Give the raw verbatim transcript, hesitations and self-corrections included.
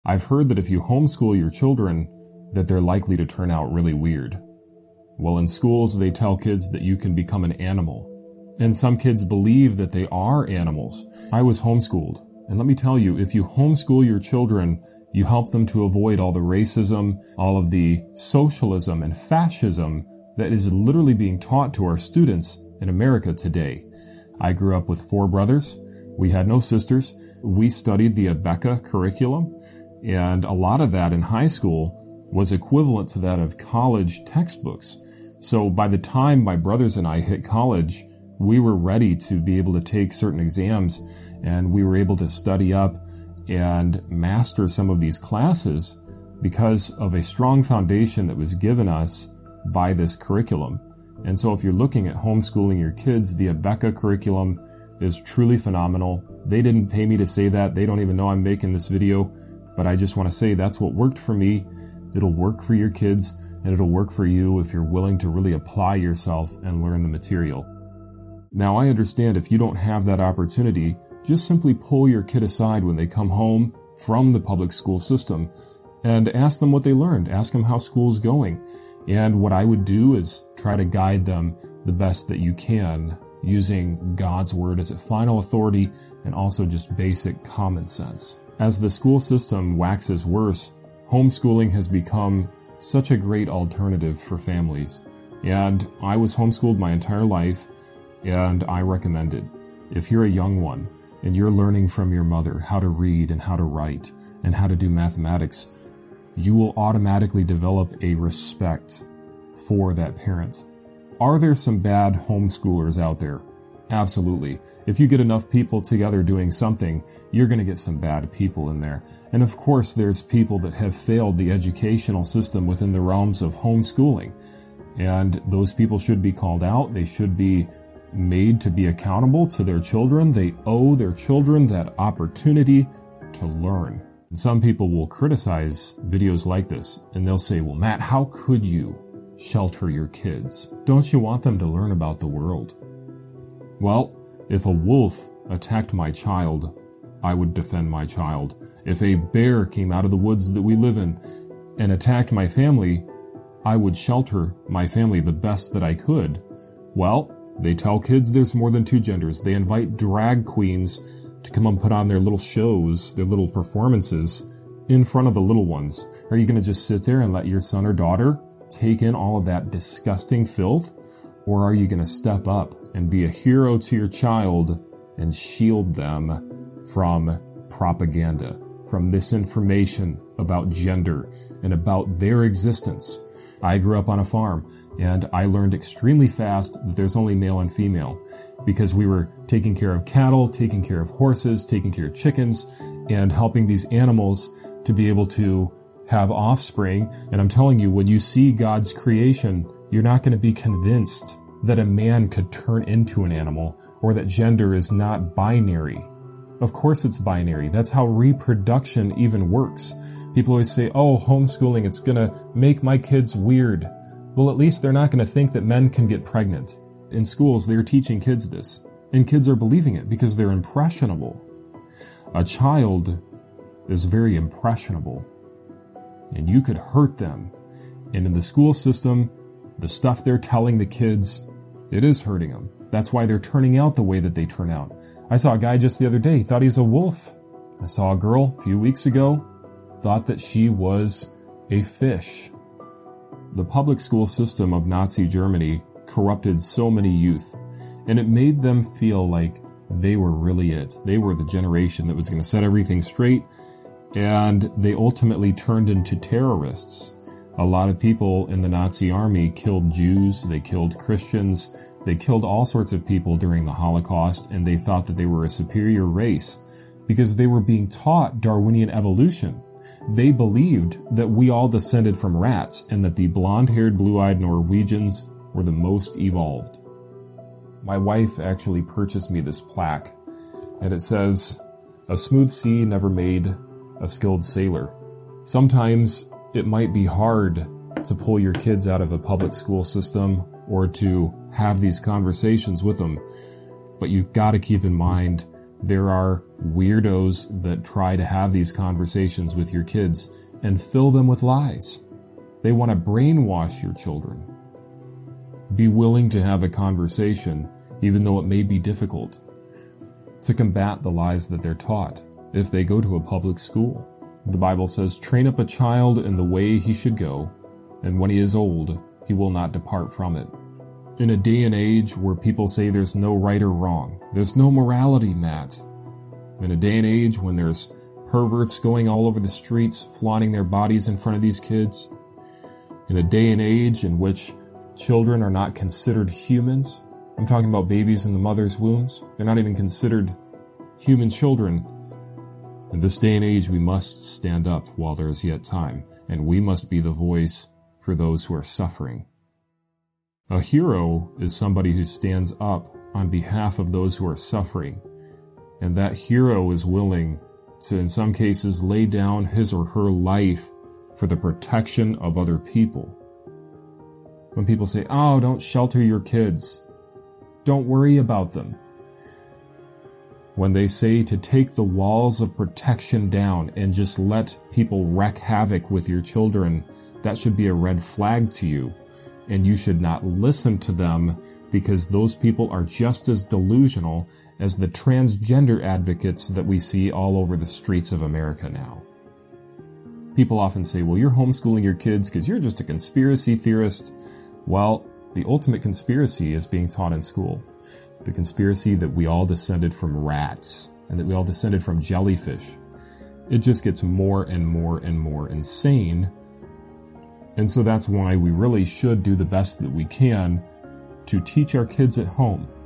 I've heard that if you homeschool your children, that they're likely to turn out really weird. Well, in schools, they tell kids that you can become an animal. And some kids believe that they are animals. I was homeschooled. And let me tell you, if you homeschool your children, you help them to avoid all the racism, all of the socialism and fascism that is literally being taught to our students in America today. I grew up with four brothers. We had no sisters. We studied the Abeka curriculum, and a lot of that in high school was equivalent to that of college textbooks. So by the time my brothers and I hit college, we were ready to be able to take certain exams, and we were able to study up and master some of these classes because of a strong foundation that was given us by this curriculum. And so if you're looking at homeschooling your kids, the Abeka curriculum is truly phenomenal. They didn't pay me to say that. They don't even know I'm making this video, but I just want to say that's what worked for me. It'll work for your kids, and it'll work for you if you're willing to really apply yourself and learn the material. Now, I understand if you don't have that opportunity, just simply pull your kid aside when they come home from the public school system and ask them what they learned. Ask them how school's going. And what I would do is try to guide them the best that you can using God's Word as a final authority and also just basic common sense. As the school system waxes worse, homeschooling has become such a great alternative for families. And I was homeschooled my entire life, and I recommend it. If you're a young one and you're learning from your mother how to read and how to write and how to do mathematics, you will automatically develop a respect for that parent. Are there some bad homeschoolers out there? Absolutely. If you get enough people together doing something, you're going to get some bad people in there. And of course, there's people that have failed the educational system within the realms of homeschooling. And those people should be called out. They should be made to be accountable to their children. They owe their children that opportunity to learn. And some people will criticize videos like this, and they'll say, well, Matt, how could you shelter your kids? Don't you want them to learn about the world? Well, if a wolf attacked my child, I would defend my child. If a bear came out of the woods that we live in and attacked my family, I would shelter my family the best that I could. Well, they tell kids there's more than two genders. They invite drag queens to come and put on their little shows, their little performances in front of the little ones. Are you going to just sit there and let your son or daughter take in all of that disgusting filth? Or are you going to step up and be a hero to your child and shield them from propaganda, from misinformation about gender and about their existence? I grew up on a farm, and I learned extremely fast that there's only male and female, because we were taking care of cattle, taking care of horses, taking care of chickens, and helping these animals to be able to have offspring. And I'm telling you, when you see God's creation, you're not going to be convinced that a man could turn into an animal or that gender is not binary. Of course it's binary. That's how reproduction even works. People always say, oh, homeschooling, it's going to make my kids weird. Well, at least they're not going to think that men can get pregnant. In schools, they're teaching kids this, and kids are believing it because they're impressionable. A child is very impressionable, and you could hurt them. And in the school system, the stuff they're telling the kids, it is hurting them. That's why they're turning out the way that they turn out. I saw a guy just the other day, he thought he's a wolf. I saw a girl a few weeks ago, thought that she was a fish. The public school system of Nazi Germany corrupted so many youth, and it made them feel like they were really it. They were the generation that was going to set everything straight, and they ultimately turned into terrorists. A lot of people in the Nazi army killed Jews, they killed Christians, they killed all sorts of people during the Holocaust, and they thought that they were a superior race because they were being taught Darwinian evolution. They believed that we all descended from rats and that the blonde-haired, blue-eyed Norwegians were the most evolved. My wife actually purchased me this plaque, and it says, "A smooth sea never made a skilled sailor." Sometimes it might be hard to pull your kids out of a public school system or to have these conversations with them, but you've got to keep in mind There are weirdos that try to have these conversations with your kids and fill them with lies. They want to brainwash your children. Be willing to have a conversation, even though it may be difficult, to combat the lies that they're taught if they go to a public school. The Bible says, "Train up a child in the way he should go, and when he is old, he will not depart from it." In a day and age where people say there's no right or wrong, there's no morality, Matt. In a day and age when there's perverts going all over the streets, flaunting their bodies in front of these kids. In a day and age in which children are not considered humans. I'm talking about babies in the mother's wombs. They're not even considered human children. In this day and age, we must stand up while there is yet time, and we must be the voice for those who are suffering. A hero is somebody who stands up on behalf of those who are suffering, and that hero is willing to, in some cases, lay down his or her life for the protection of other people. When people say, "Oh, don't shelter your kids. Don't worry about them." When they say to take the walls of protection down and just let people wreak havoc with your children, that should be a red flag to you. And you should not listen to them, because those people are just as delusional as the transgender advocates that we see all over the streets of America now. People often say, "Well, you're homeschooling your kids because you're just a conspiracy theorist." Well, the ultimate conspiracy is being taught in school. The conspiracy that we all descended from rats and that we all descended from jellyfish. It just gets more and more and more insane. And so that's why we really should do the best that we can to teach our kids at home